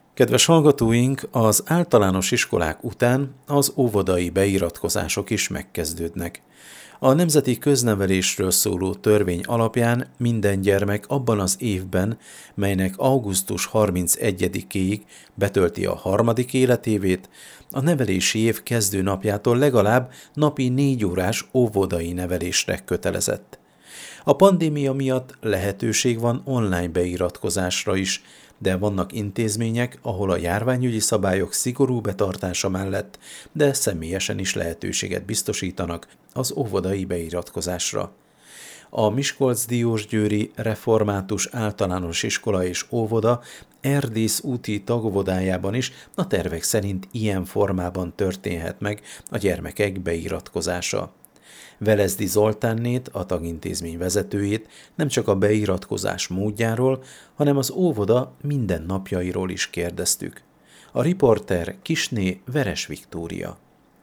Kedves hallgatóink, az általános iskolák után az óvodai beiratkozások is megkezdődnek. A Nemzeti Köznevelésről szóló törvény alapján minden gyermek abban az évben, melynek augusztus 31-éig betölti a harmadik életévét, a nevelési év kezdő napjától legalább napi 4 órás óvodai nevelésre kötelezett. A pandémia miatt lehetőség van online beiratkozásra is, de vannak intézmények, ahol a járványügyi szabályok szigorú betartása mellett, de személyesen is lehetőséget biztosítanak az óvodai beiratkozásra. A Miskolc-Diósgyőri Református Általános Iskola és Óvoda Erdész úti tagóvodájában is a tervek szerint ilyen formában történhet meg a gyermekek beiratkozása. Velezdi Zoltánnét, a tagintézmény vezetőjét nem csak a beiratkozás módjáról, hanem az óvoda mindennapjairól is kérdeztük. A riporter Kisné Veres Viktória.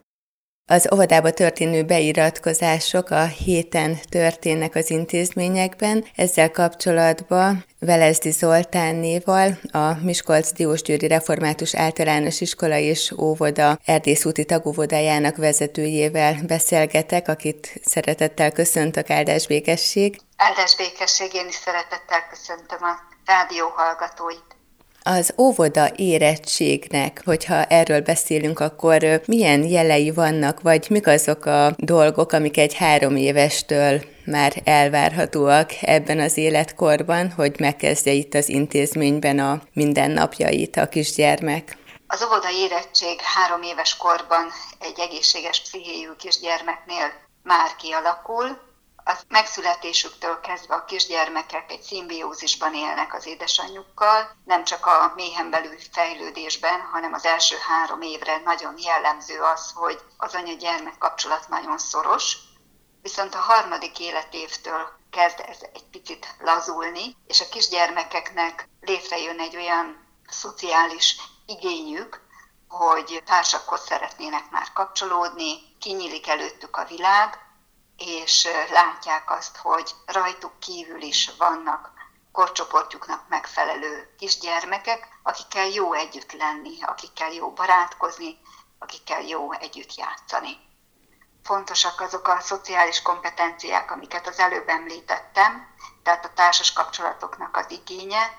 Az óvodába történő beiratkozások a héten történnek az intézményekben. Ezzel kapcsolatban Velezdi Zoltánnéval, a Miskolc-Diósgyőri Református Általános Iskola és Óvoda Erdész úti tagóvodájának vezetőjével beszélgetek, akit szeretettel köszöntök. Áldás békesség! Áldás békesség, én is szeretettel köszöntöm a rádió hallgatóit. Az óvoda érettségnek, hogyha erről beszélünk, akkor milyen jelei vannak, vagy mik azok a dolgok, amik egy 3 évestől már elvárhatóak ebben az életkorban, hogy megkezdje itt az intézményben a mindennapjait a kisgyermek? Az óvoda érettség 3 éves korban egy egészséges pszichéjű kisgyermeknél már kialakul. A megszületésüktől kezdve a kisgyermekek egy szimbiózisban élnek az édesanyjukkal, nem csak a méhen belüli fejlődésben, hanem az első 3 évre nagyon jellemző az, hogy az anya-gyermek kapcsolat nagyon szoros, viszont a 3. életévtől kezd ez egy picit lazulni, és a kisgyermekeknek létrejön egy olyan szociális igényük, hogy társakhoz szeretnének már kapcsolódni, kinyílik előttük a világ, és látják azt, hogy rajtuk kívül is vannak korcsoportjuknak megfelelő kisgyermekek, akikkel jó együtt lenni, akikkel jó barátkozni, akikkel jó együtt játszani. Fontosak azok a szociális kompetenciák, amiket az előbb említettem, tehát a társas kapcsolatoknak az igénye,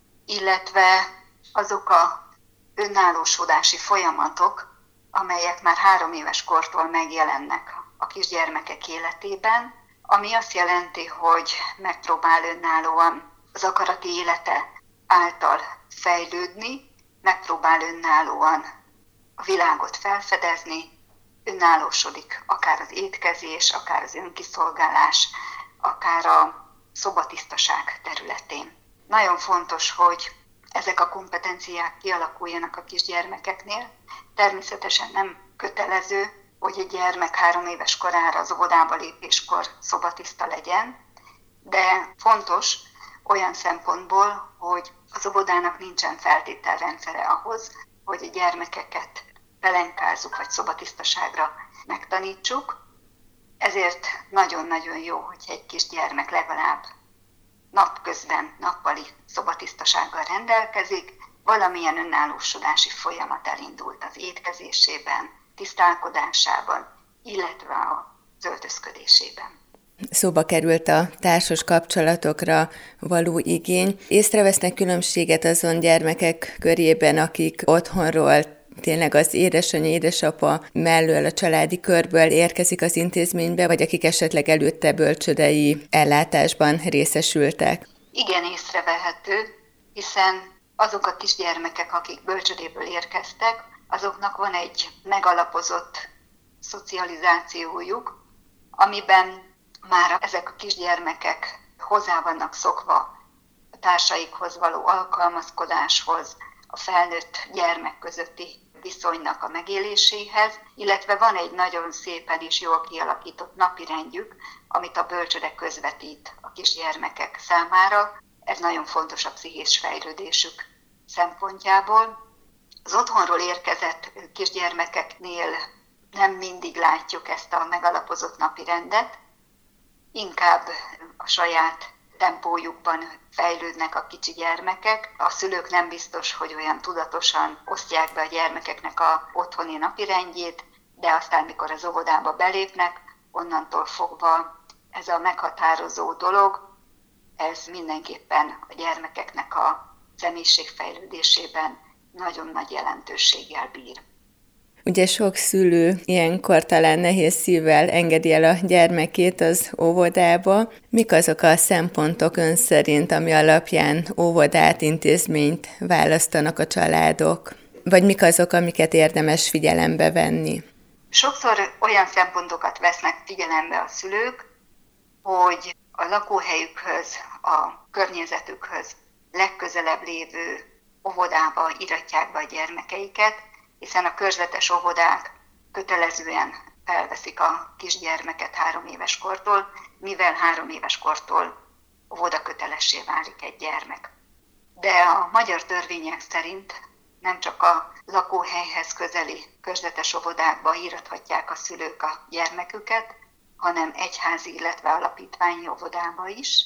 illetve azok a önállósodási folyamatok, amelyek már 3 éves kortól megjelennek a kisgyermekek életében, ami azt jelenti, hogy megpróbál önállóan az akarati élete által fejlődni, megpróbál önállóan a világot felfedezni, önállósodik akár az étkezés, akár az önkiszolgálás, akár a szobatisztaság területén. Nagyon fontos, hogy ezek a kompetenciák kialakuljanak a kisgyermekeknél. Természetesen nem kötelező, hogy egy gyermek 3 éves korára az óvodába lépéskor szobatiszta legyen, de fontos olyan szempontból, hogy az óvodának nincsen feltételrendszere ahhoz, hogy a gyermekeket pelenkázzuk vagy szobatisztaságra megtanítsuk. Ezért nagyon-nagyon jó, hogy egy kisgyermek legalább napközben, nappali szobatisztasággal rendelkezik, valamilyen önállósodási folyamat elindult az étkezésében, tisztálkodásában, illetve az öltözködésében. Szóba került a társas kapcsolatokra való igény. Észrevesznek különbséget azon gyermekek körében, akik otthonról, tényleg az édesanyja, édesapa mellől, a családi körből érkezik az intézménybe, vagy akik esetleg előtte bölcsődei ellátásban részesültek? Igen, észrevehető, hiszen azok a kisgyermekek, akik bölcsődéből érkeztek, azoknak van egy megalapozott szocializációjuk, amiben már ezek a kisgyermekek hozzá vannak szokva a társaikhoz való alkalmazkodáshoz, a felnőtt gyermek közötti viszonynak a megéléséhez, illetve van egy nagyon szépen és jól kialakított napirendjük, amit a bölcsőde közvetít a kisgyermekek számára. Ez nagyon fontos a pszichés fejlődésük szempontjából. Az otthonról érkezett kisgyermekeknél nem mindig látjuk ezt a megalapozott napirendet, inkább a saját tempójukban fejlődnek a kicsi gyermekek. A szülők nem biztos, hogy olyan tudatosan osztják be a gyermekeknek a otthoni napirendjét, de aztán, mikor az óvodába belépnek, onnantól fogva ez a meghatározó dolog, ez mindenképpen a gyermekeknek a személyiségfejlődésében nagyon nagy jelentőséggel bír. Ugye sok szülő ilyenkor talán nehéz szívvel engedi el a gyermekét az óvodába. Mik azok a szempontok ön szerint, ami alapján óvodát, intézményt választanak a családok? Vagy mik azok, amiket érdemes figyelembe venni? Sokszor olyan szempontokat vesznek figyelembe a szülők, hogy a lakóhelyükhöz, a környezetükhöz legközelebb lévő óvodába iratják be a gyermekeiket, hiszen a körzetes óvodák kötelezően felveszik a kisgyermeket 3 éves kortól, mivel 3 éves kortól óvodakötelessé válik egy gyermek. De a magyar törvények szerint nem csak a lakóhelyhez közeli körzetes óvodákba írathatják a szülők a gyermeküket, hanem egyházi, illetve alapítványi óvodába is,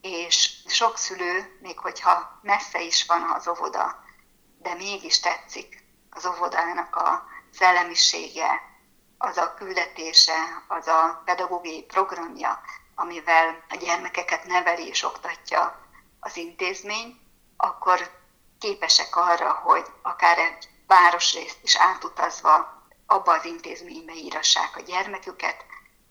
és sok szülő, még hogyha messze is van az óvoda, de mégis tetszik az óvodának a szellemisége, az a küldetése, az a pedagógiai programja, amivel a gyermekeket neveli és oktatja az intézmény, akkor képesek arra, hogy akár egy városrészt is átutazva abba az intézménybe írassák a gyermeküket,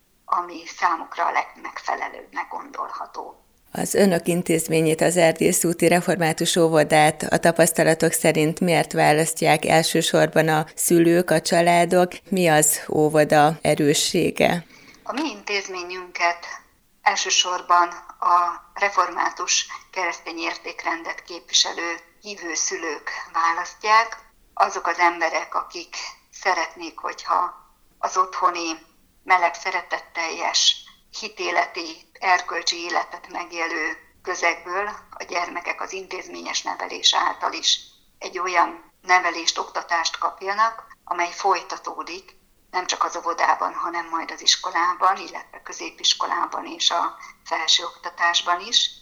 ami számukra a legmegfelelőbbnek gondolható. Az önök intézményét, az Erdész úti református óvodát a tapasztalatok szerint miért választják elsősorban a szülők, a családok? Mi az óvoda erőssége? A mi intézményünket elsősorban a református keresztény értékrendet képviselő hívő szülők választják. Azok az emberek, akik szeretnék, hogyha az otthoni meleg, szeretetteljes, hitéleti, erkölcsi életet megélő közegből a gyermekek az intézményes nevelés által is egy olyan nevelést, oktatást kapjanak, amely folytatódik, nem csak az óvodában, hanem majd az iskolában, illetve középiskolában és a felsőoktatásban is.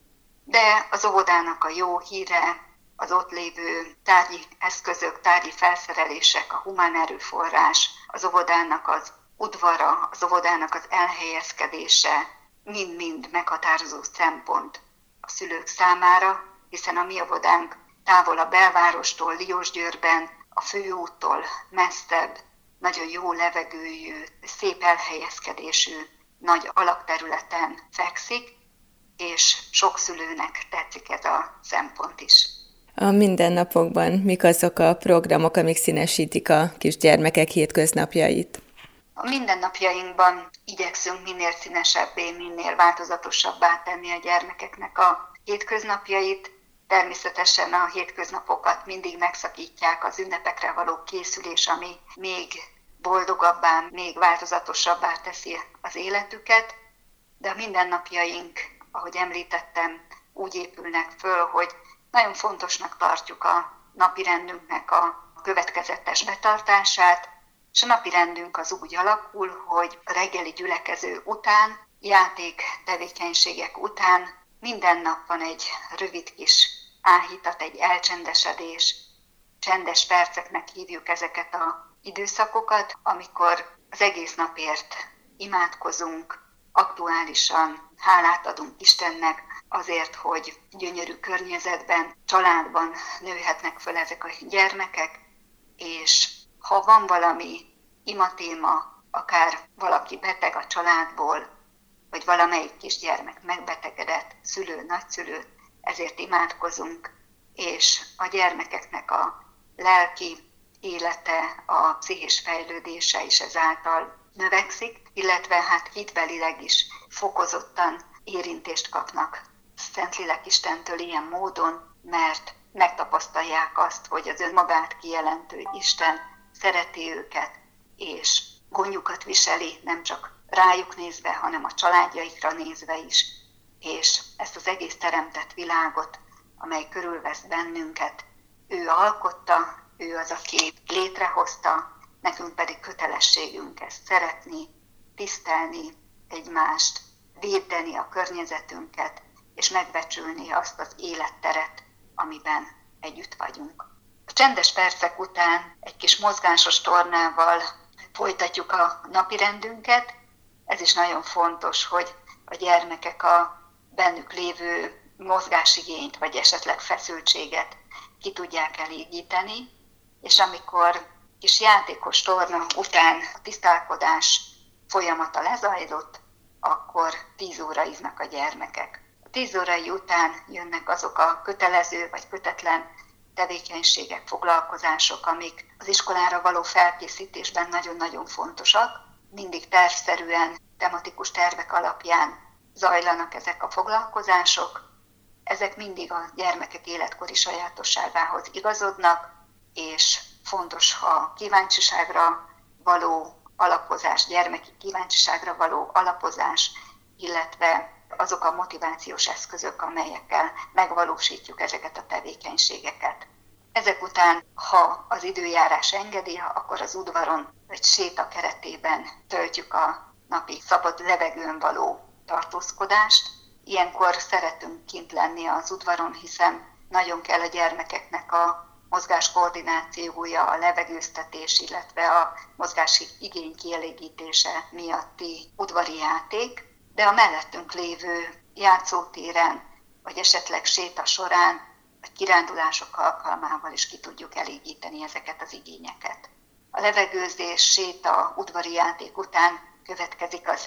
De az óvodának a jó híre, az ott lévő tárgyi eszközök, tárgyi felszerelések, a humán erőforrás, az óvodának az udvara, az óvodának az elhelyezkedése mind-mind meghatározó szempont a szülők számára, hiszen a mi óvodánk távol a belvárostól, Diósgyőrben, a főúttól messzebb, nagyon jó levegőjű, szép elhelyezkedésű, nagy alakterületen fekszik, és sok szülőnek tetszik ez a szempont is. A mindennapokban mik azok a programok, amik színesítik a kisgyermekek hétköznapjait? A mindennapjainkban igyekszünk minél színesebbé, minél változatosabbá tenni a gyermekeknek a hétköznapjait. Természetesen a hétköznapokat mindig megszakítják az ünnepekre való készülés, ami még boldogabbá, még változatosabbá teszi az életüket, de a mindennapjaink, ahogy említettem, úgy épülnek föl, hogy nagyon fontosnak tartjuk a napirendünknek a következetes betartását, és a napirendünk az úgy alakul, hogy a reggeli gyülekező után, játék tevékenységek után minden nap van egy rövid kis áhítat, egy elcsendesedés, csendes perceknek hívjuk ezeket az időszakokat, amikor az egész napért imádkozunk, aktuálisan hálát adunk Istennek azért, hogy gyönyörű környezetben, családban nőhetnek föl ezek a gyermekek, és ha van valami imatéma, akár valaki beteg a családból, vagy valamelyik kisgyermek megbetegedett, szülő, nagyszülő, ezért imádkozunk, és a gyermekeknek a lelki élete, a pszichés fejlődése is ezáltal növekszik, illetve hát hitbelileg is fokozottan érintést kapnak Szentlélek Istentől ilyen módon, mert megtapasztalják azt, hogy az önmagát kijelentő Isten szereti őket, és gondjukat viseli, nem csak rájuk nézve, hanem a családjaikra nézve is, és ezt az egész teremtett világot, amely körülvesz bennünket, ő alkotta, ő az, aki létrehozta, nekünk pedig kötelességünk ezt szeretni, tisztelni egymást, védeni a környezetünket, és megbecsülni azt az életteret, amiben együtt vagyunk. A csendes percek után egy kis mozgásos tornával folytatjuk a napirendünket. Ez is nagyon fontos, hogy a gyermekek a bennük lévő mozgásigényt, vagy esetleg feszültséget ki tudják elégíteni, és amikor kis játékos torna után a tisztálkodás folyamata lezajlott, akkor 10 óraiznak a gyermekek. A 10 órai után jönnek azok a kötelező vagy kötetlen tevékenységek, foglalkozások, amik az iskolára való felkészítésben nagyon-nagyon fontosak. Mindig tervszerűen, tematikus tervek alapján zajlanak ezek a foglalkozások. Ezek mindig a gyermekek életkori sajátosságához igazodnak, és fontos a kíváncsiságra való alapozás, gyermeki kíváncsiságra való alapozás, illetve azok a motivációs eszközök, amelyekkel megvalósítjuk ezeket a tevékenységeket. Ezek után, ha az időjárás engedi, akkor az udvaron vagy séta keretében töltjük a napi szabad levegőn való tartózkodást. Ilyenkor szeretünk kint lenni az udvaron, hiszen nagyon kell a gyermekeknek a mozgás koordinációja, a levegőztetés, illetve a mozgási igény kielégítése miatti udvari játék, de a mellettünk lévő játszótéren, vagy esetleg séta során, vagy kirándulások alkalmával is ki tudjuk elégíteni ezeket az igényeket. A levegőzés, séta, udvari játék után következik az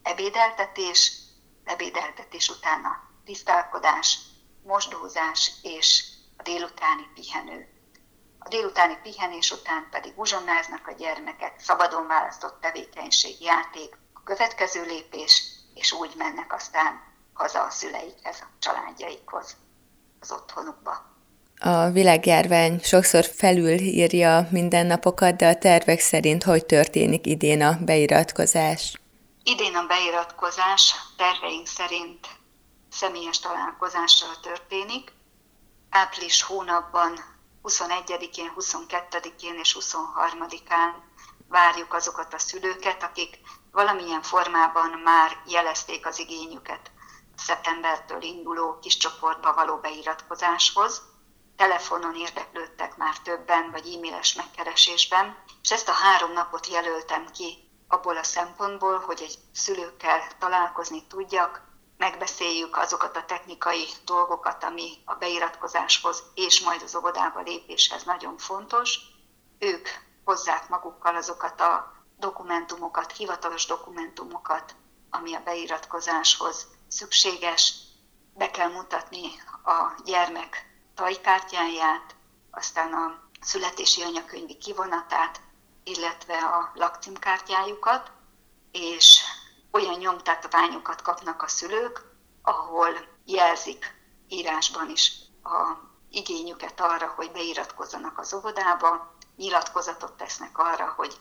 ebédeltetés után a tisztálkodás, mosdózás és a délutáni pihenő. A délutáni pihenés után pedig uzsonnáznak a gyermekek, szabadon választott tevékenység, játék, a következő lépés, és úgy mennek aztán haza a szüleikhez, a családjaikhoz, az otthonukba. A világjárvány sokszor felülírja mindennapokat, de a tervek szerint hogy történik idén a beiratkozás? Idén a beiratkozás terveink szerint személyes találkozással történik. Április hónapban 21-én, 22-én és 23-án várjuk azokat a szülőket, akik valamilyen formában már jelezték az igényüket a szeptembertől induló kis csoportba való beiratkozáshoz. Telefonon érdeklődtek már többen, vagy e-mailes megkeresésben, és ezt a 3 napot jelöltem ki abból a szempontból, hogy egy szülőkkel találkozni tudjak, megbeszéljük azokat a technikai dolgokat, ami a beiratkozáshoz és majd az óvodába lépéshez nagyon fontos. Ők hozzák magukkal azokat a dokumentumokat, hivatalos dokumentumokat, ami a beiratkozáshoz szükséges. Be kell mutatni a gyermek tajkártyáját, aztán a születési anyakönyvi kivonatát, illetve a lakcímkártyájukat, és olyan nyomtatványokat kapnak a szülők, ahol jelzik írásban is a igényüket arra, hogy beiratkozzanak az óvodába, nyilatkozatot tesznek arra, hogy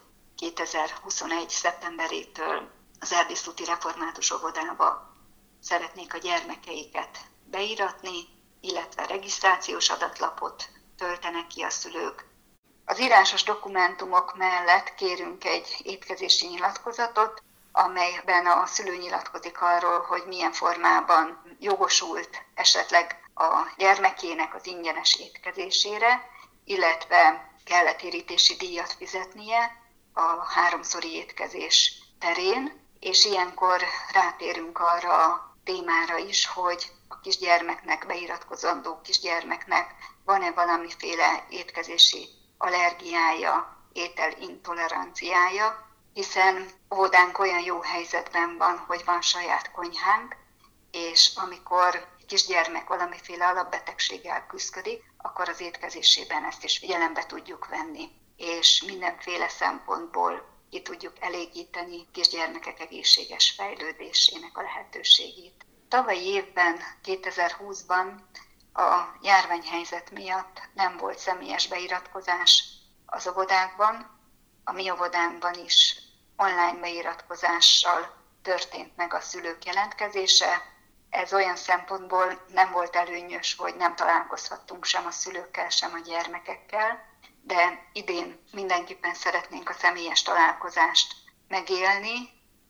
2021. szeptemberétől az Erdészúti Református Óvodába szeretnék a gyermekeiket beiratni, illetve regisztrációs adatlapot töltenek ki a szülők. Az írásos dokumentumok mellett kérünk egy étkezési nyilatkozatot, amelyben a szülő nyilatkozik arról, hogy milyen formában jogosult esetleg a gyermekének az ingyenes étkezésére, illetve kelletérítési díjat fizetnie a 3-szori étkezés terén, és ilyenkor rátérünk arra a témára is, hogy a kisgyermeknek, beiratkozandó kisgyermeknek van-e valamiféle étkezési allergiája, ételintoleranciája, hiszen óvodánk olyan jó helyzetben van, hogy van saját konyhánk, és amikor kisgyermek valamiféle alapbetegséggel küzdik, akkor az étkezésében ezt is figyelembe tudjuk venni, és mindenféle szempontból ki tudjuk elégíteni kisgyermekek egészséges fejlődésének a lehetőségét. Tavalyi évben, 2020-ban a járványhelyzet miatt nem volt személyes beiratkozás az óvodákban. A mi óvodánkban is online beiratkozással történt meg a szülők jelentkezése. Ez olyan szempontból nem volt előnyös, hogy nem találkozhattunk sem a szülőkkel, sem a gyermekekkel, de idén mindenképpen szeretnénk a személyes találkozást megélni,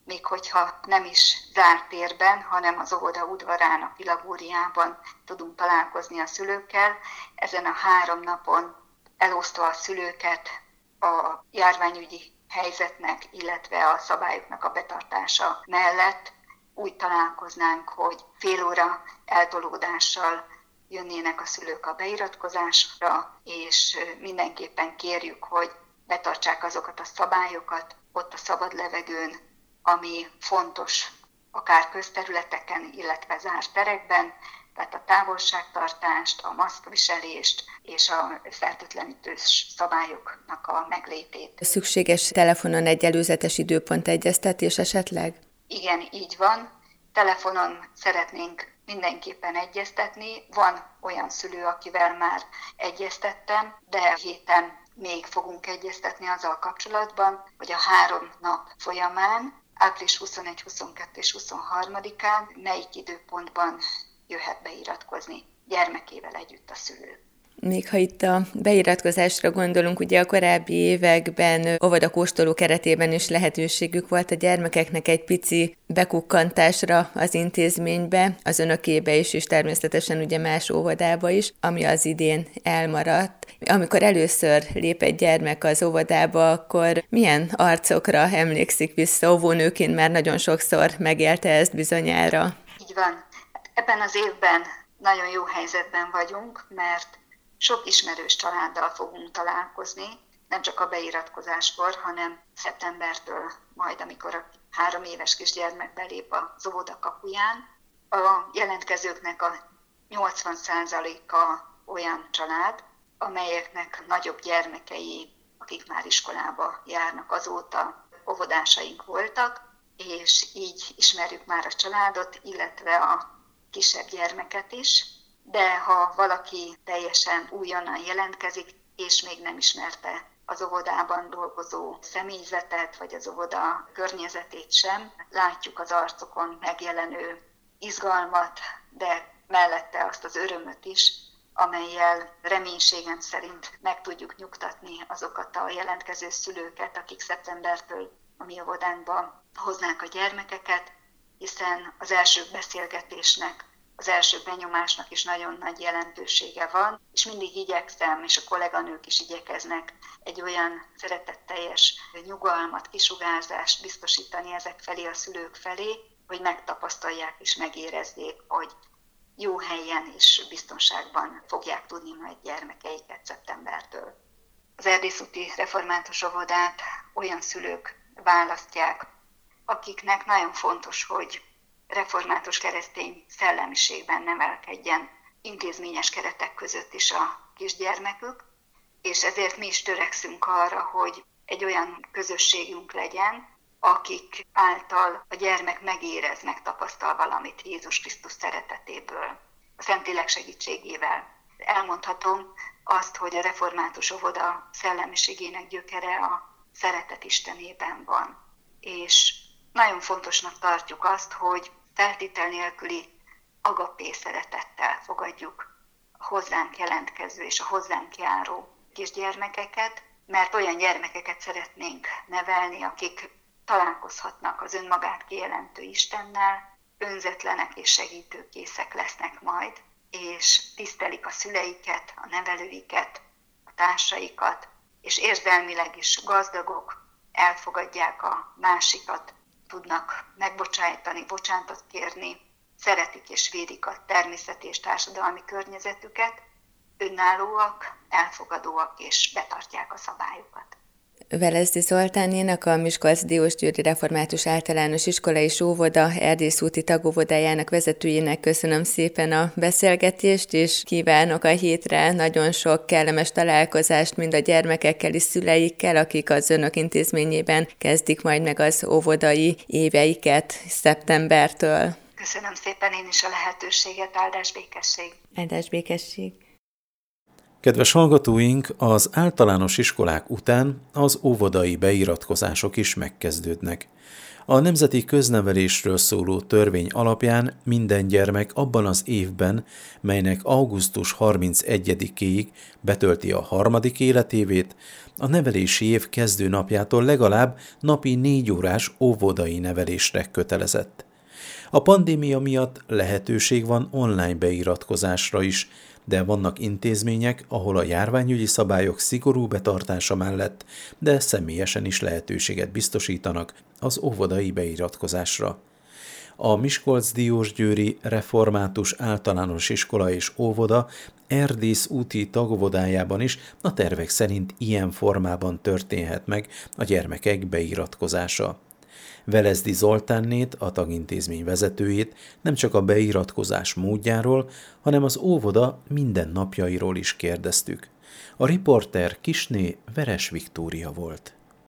még hogyha nem is zárt térben, hanem az óvoda udvarán, a filagóriában tudunk találkozni a szülőkkel. Ezen a 3 napon elosztva a szülőket a járványügyi helyzetnek, illetve a szabályoknak a betartása mellett úgy találkoznánk, hogy fél óra eltolódással jönnének a szülők a beiratkozásra, és mindenképpen kérjük, hogy betartsák azokat a szabályokat ott a szabad levegőn, ami fontos akár közterületeken, illetve zárt terekben, tehát a távolságtartást, a maszkviselést és a fertőtlenítős szabályoknak a meglétét. Szükséges telefonon egy előzetes időpont egyeztetés esetleg? Igen, így van. Telefonon szeretnénk mindenképpen egyeztetni. Van olyan szülő, akivel már egyeztettem, de héten még fogunk egyeztetni azzal kapcsolatban, hogy a 3 nap folyamán, április 21, 22 és 23-án melyik időpontban jöhet beiratkozni gyermekével együtt a szülő. Még ha itt a beiratkozásra gondolunk, ugye a korábbi években óvodakóstoló keretében is lehetőségük volt a gyermekeknek egy pici bekukkantásra az intézménybe, az önökébe is, és természetesen ugye más óvodába is, ami az idén elmaradt. Amikor először lép egy gyermek az óvodába, akkor milyen arcokra emlékszik vissza? Óvónőként már nagyon sokszor megélte ezt bizonyára. Így van. Ebben az évben nagyon jó helyzetben vagyunk, mert sok ismerős családdal fogunk találkozni, nem csak a beiratkozáskor, hanem szeptembertől majd, amikor a 3 éves kisgyermek belép az óvoda kapuján. A jelentkezőknek a 80%-a olyan család, amelyeknek nagyobb gyermekei, akik már iskolába járnak azóta, óvodásaink voltak, és így ismerjük már a családot, illetve a kisebb gyermeket is. De ha valaki teljesen újonnan jelentkezik, és még nem ismerte az óvodában dolgozó személyzetet, vagy az óvoda környezetét sem, látjuk az arcokon megjelenő izgalmat, de mellette azt az örömöt is, amellyel reménységem szerint meg tudjuk nyugtatni azokat a jelentkező szülőket, akik szeptembertől a mi óvodánkba hoznák a gyermekeket, hiszen az első beszélgetésnek, az első benyomásnak is nagyon nagy jelentősége van, és mindig igyekszem, és a kolléganők is igyekeznek egy olyan szeretetteljes nyugalmat, kisugárzást biztosítani ezek felé, a szülők felé, hogy megtapasztalják és megérezzék, hogy jó helyen és biztonságban fogják tudni majd gyermekeiket szeptembertől. Az Erdészúti Református Óvodát olyan szülők választják, akiknek nagyon fontos, hogy református keresztény szellemiségben nevelkedjen intézményes keretek között is a kisgyermekük, és ezért mi is törekszünk arra, hogy egy olyan közösségünk legyen, akik által a gyermek megérez, megtapasztal valamit Jézus Krisztus szeretetéből, a Szentlélek segítségével. Elmondhatom azt, hogy a református óvoda szellemiségének gyökere a szeretet Istenében van, és nagyon fontosnak tartjuk azt, hogy feltétel nélküli agapé szeretettel fogadjuk a hozzánk jelentkező és a hozzánk járó kisgyermekeket, mert olyan gyermekeket szeretnénk nevelni, akik találkozhatnak az önmagát kijelentő Istennel, önzetlenek és segítőkészek lesznek majd, és tisztelik a szüleiket, a nevelőiket, a társaikat, és érzelmileg is gazdagok, elfogadják a másikat, tudnak megbocsájtani, bocsánatot kérni, szeretik és védik a természeti és társadalmi környezetüket, önállóak, elfogadóak és betartják a szabályokat. Velezdi Zoltánénak, a Miskolc Diósgyőri Református Általános Iskola és Óvoda Erdészúti tagóvodájának vezetőjének köszönöm szépen a beszélgetést, és kívánok a hétre nagyon sok kellemes találkozást mind a gyermekekkel és szüleikkel, akik az önök intézményében kezdik majd meg az óvodai éveiket szeptembertől. Köszönöm szépen én is a lehetőséget, áldás békesség! Áldás békesség! Kedves hallgatóink, az általános iskolák után az óvodai beiratkozások is megkezdődnek. A nemzeti köznevelésről szóló törvény alapján minden gyermek abban az évben, melynek augusztus 31-éig betölti a 3. életévét, a nevelési év kezdő napjától legalább napi 4 órás óvodai nevelésre kötelezett. A pandémia miatt lehetőség van online beiratkozásra is, de vannak intézmények, ahol a járványügyi szabályok szigorú betartása mellett, de személyesen is lehetőséget biztosítanak az óvodai beiratkozásra. A Miskolc-Diósgyőri Református Általános Iskola és Óvoda Erdész úti tagóvodájában is a tervek szerint ilyen formában történhet meg a gyermekek beiratkozása. Velezdi Zoltánnét, a tagintézmény vezetőjét nem csak a beiratkozás módjáról, hanem az óvoda mindennapjairól is kérdeztük. A riporter Kisné Veres Viktória volt.